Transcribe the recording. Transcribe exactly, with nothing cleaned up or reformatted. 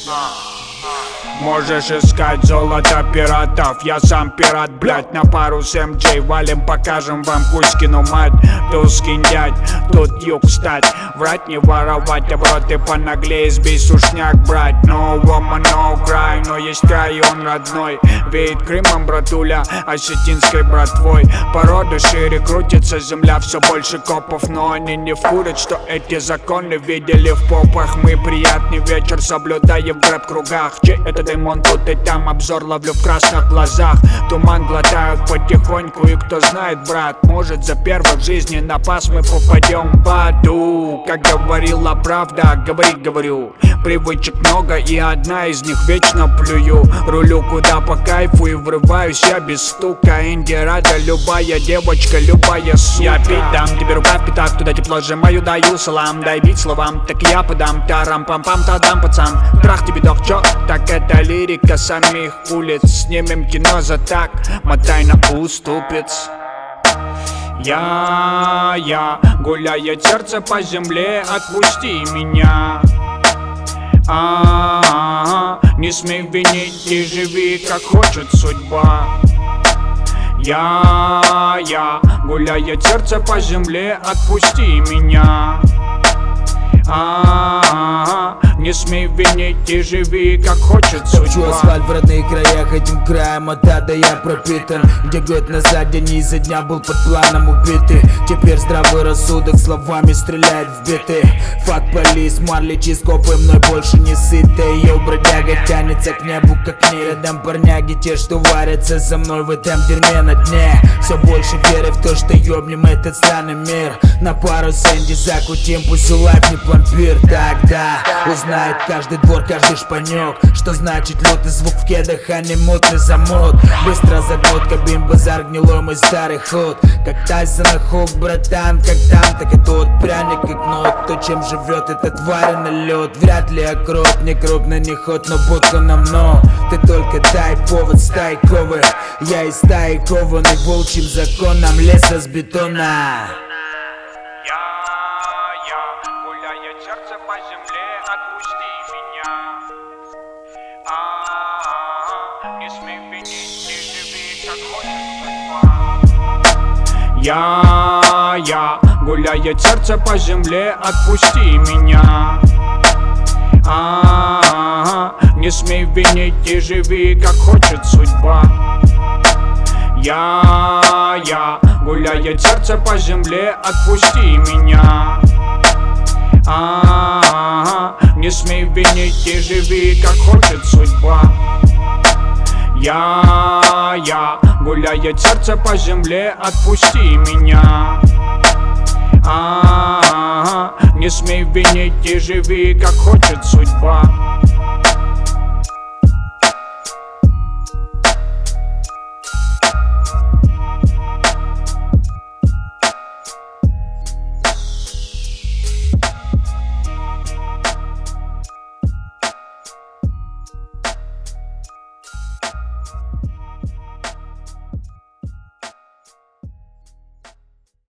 Можешь искать золото пиратов, я сам пират, блять, на пару с эм джей валим, покажем вам Кузькину мать. Тут скинь дядь, тут юг стать, врать не воровать, обороты понаглее, сбей сушняк брать. No woman, no cry, но есть край, он родной, веет Крымом, братуля, осетинской братвой. Породы шире крутится, земля все больше копов, но они не вкурят, что эти законы видели в попах. Мы приятный вечер соблюдаем в рэп-кругах, чей это дымон, тут и там обзор ловлю в красных глазах. Туман глотают потихоньку, и кто знает, брат, может за первый в жизни на пас мы попадем в аду. Как говорила правда, говори, говорю, привычек много, и одна из них вечно плюю. Рулю куда по кайфу и врываюсь я без стука. Инди рада любая девочка, любая сука. Я пить дам, тебе рука в пятак, туда тепло сжимаю, даю салам. Дай бить словам, так я подам, тарам-пам-пам, тадам, пацан. Трах тебе дох, чё? Так это лирика самих улиц. Снимем кино за так, мотай на уступец. Я, я, гуляет сердце по земле, отпусти меня. А-а-а, не смей винить и живи, как хочет судьба. Я, я, гуляет сердце по земле, отпусти меня. А-а-а, не смей винить и живи, как хочет судьба. Хочу асфальт в родных краях, этим краем от ада я пропитан. Где год назад день изо дня был под планом убитый. Теперь здравый рассудок словами стреляет в биты. Фак полис, марли, чископы мной больше не сытый. Йоу, бродяга тянется к небу, как к ней. Рядом парняги, те, что варятся за мной в этом дерьме на дне. Все больше веры в то, что ёбнем этот странный мир. На пару с Энди закутим, пусть у лайф не пломбир. Тогда узнает каждый двор, каждый шпанёк, что значит лютый звук в кедах, а не мутный замок. Быстро заглотка, бим-базар, гнилой мой старый ход. Как Тайсон на хук, братан, как там, так и тут. Пряник и кнот, то чем живет эта тварь на лед. Вряд ли окроп, не крупный, не ход, но будка нам но. Ты только дай повод стайковый, я из стаи кованный волчьим законом леса с бетона. Сердце по земле, отпусти меня. А-а-а, не смей винить, не живи, как хочет судьба. Я, я, гуляет сердце по земле, отпусти меня. А-а-а, не смей винить и живи, как хочет судьба. Я, я, гуляет сердце по земле, отпусти меня. А-а-а, не смей винить и живи, как хочет судьба. Я, я, гуляет сердце по земле, отпусти меня. А-а-а, не смей винить и живи, как хочет судьба.